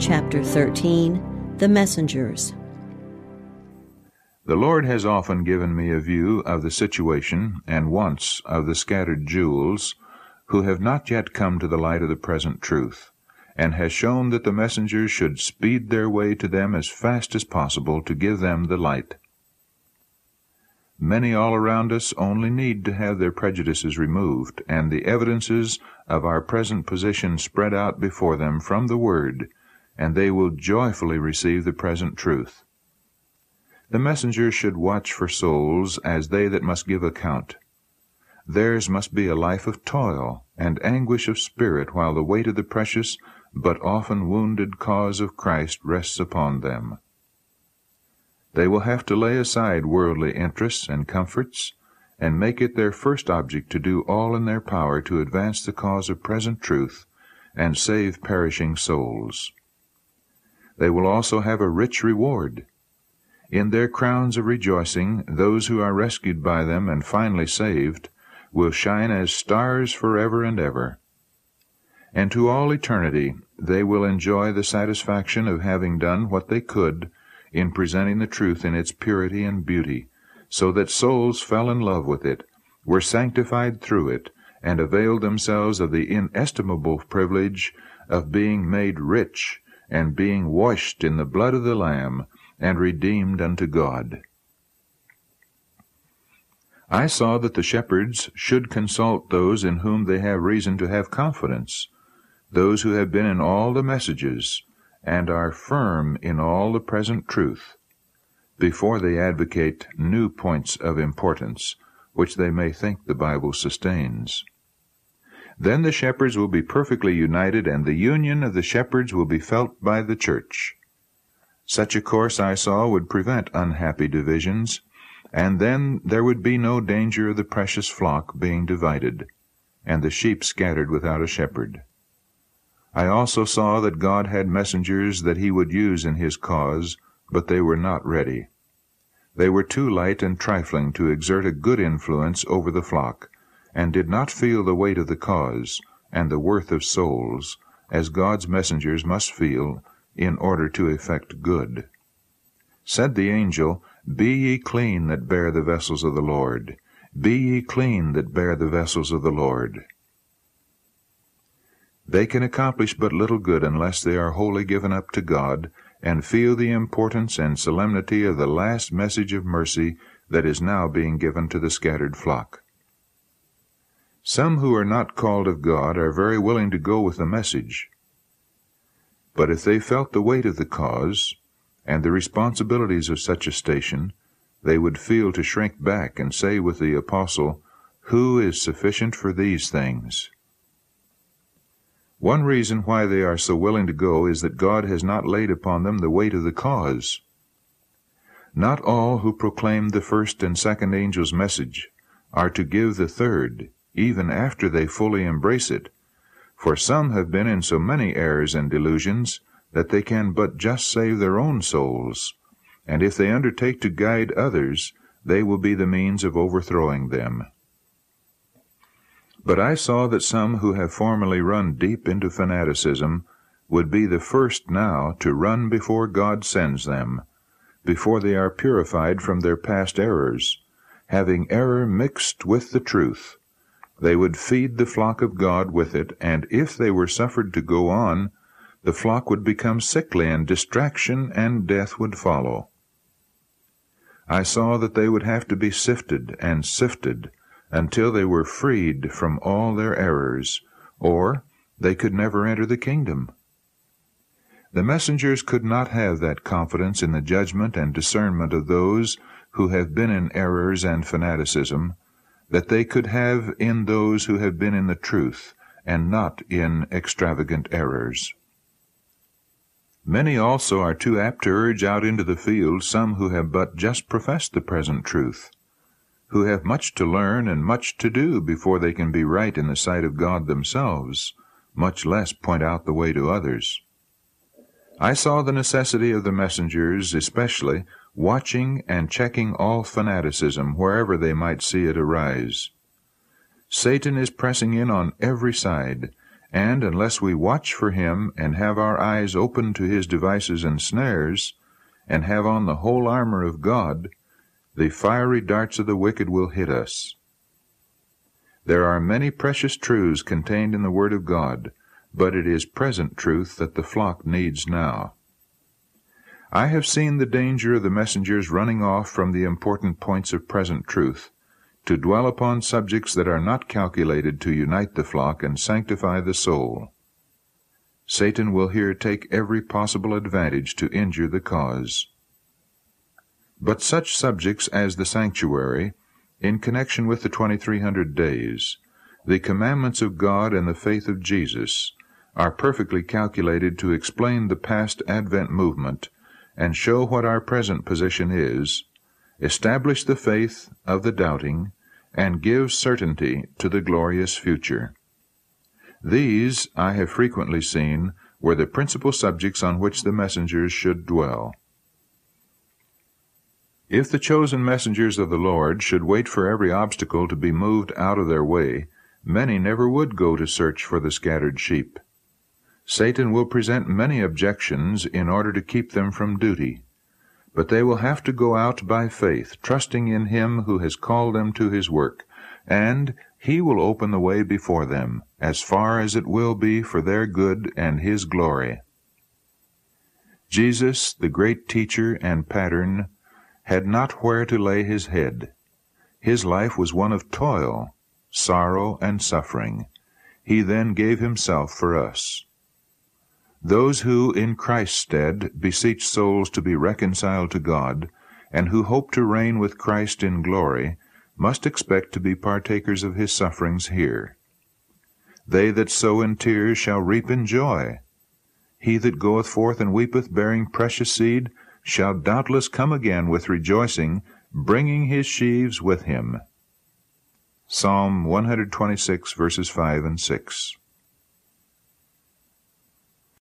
Chapter 13, The Messengers. The Lord has often given me a view of the situation and wants of the scattered jewels who have not yet come to the light of the present truth, and has shown that the messengers should speed their way to them as fast as possible to give them the light. Many all around us only need to have their prejudices removed, and the evidences of our present position spread out before them from the Word, and they will joyfully receive the present truth. The messengers should watch for souls as they that must give account. Theirs must be a life of toil and anguish of spirit while the weight of the precious but often wounded cause of Christ rests upon them. They will have to lay aside worldly interests and comforts, and make it their first object to do all in their power to advance the cause of present truth and save perishing souls. They will also have a rich reward. In their crowns of rejoicing, those who are rescued by them and finally saved will shine as stars forever and ever. And to all eternity they will enjoy the satisfaction of having done what they could in presenting the truth in its purity and beauty, so that souls fell in love with it, were sanctified through it, and availed themselves of the inestimable privilege of being made rich and being washed in the blood of the Lamb, and redeemed unto God. I saw that the shepherds should consult those in whom they have reason to have confidence, those who have been in all the messages, and are firm in all the present truth, before they advocate new points of importance, which they may think the Bible sustains. Then the shepherds will be perfectly united, and the union of the shepherds will be felt by the church. Such a course, I saw, would prevent unhappy divisions, and then there would be no danger of the precious flock being divided, and the sheep scattered without a shepherd. I also saw that God had messengers that he would use in his cause, but they were not ready. They were too light and trifling to exert a good influence over the flock, and did not feel the weight of the cause and the worth of souls, as God's messengers must feel in order to effect good. Said the angel, Be ye clean that bear the vessels of the Lord. Be ye clean that bear the vessels of the Lord. They can accomplish but little good unless they are wholly given up to God, and feel the importance and solemnity of the last message of mercy that is now being given to the scattered flock. Some who are not called of God are very willing to go with the message. But if they felt the weight of the cause, and the responsibilities of such a station, they would feel to shrink back and say with the apostle, Who is sufficient for these things? One reason why they are so willing to go is that God has not laid upon them the weight of the cause. Not all who proclaim the first and second angel's message are to give the third, even after they fully embrace it, for some have been in so many errors and delusions that they can but just save their own souls, and if they undertake to guide others, they will be the means of overthrowing them. But I saw that some who have formerly run deep into fanaticism would be the first now to run before God sends them, before they are purified from their past errors, having error mixed with the truth. They would feed the flock of God with it, and if they were suffered to go on, the flock would become sickly, and distraction and death would follow. I saw that they would have to be sifted and sifted until they were freed from all their errors, or they could never enter the kingdom. The messengers could not have that confidence in the judgment and discernment of those who have been in errors and fanaticism that they could have in those who have been in the truth, and not in extravagant errors. Many also are too apt to urge out into the field some who have but just professed the present truth, who have much to learn and much to do before they can be right in the sight of God themselves, much less point out the way to others. I saw the necessity of the messengers, especially, watching and checking all fanaticism wherever they might see it arise. Satan is pressing in on every side, And unless we watch for him and have our eyes open to his devices and snares, and have on the whole armor of God, the fiery darts of the wicked will hit us. There are many precious truths contained in the Word of God, but it is present truth that the flock needs now. I have seen the danger of the messengers running off from the important points of present truth, to dwell upon subjects that are not calculated to unite the flock and sanctify the soul. Satan will here take every possible advantage to injure the cause. But such subjects as the sanctuary, in connection with the 2300 days, the commandments of God and the faith of Jesus, are perfectly calculated to explain the past Advent movement and show what our present position is, establish the faith of the doubting, and give certainty to the glorious future. These, I have frequently seen, were the principal subjects on which the messengers should dwell. If the chosen messengers of the Lord should wait for every obstacle to be moved out of their way, many never would go to search for the scattered sheep. Satan will present many objections in order to keep them from duty, but they will have to go out by faith, trusting in him who has called them to his work, and he will open the way before them, as far as it will be for their good and his glory. Jesus, the great teacher and pattern, had not where to lay his head. His life was one of toil, sorrow, and suffering. He then gave himself for us. Those who, in Christ's stead, beseech souls to be reconciled to God, and who hope to reign with Christ in glory, must expect to be partakers of his sufferings here. They that sow in tears shall reap in joy. He that goeth forth and weepeth, bearing precious seed, shall doubtless come again with rejoicing, bringing his sheaves with him. Psalm 126, verses 5 and 6.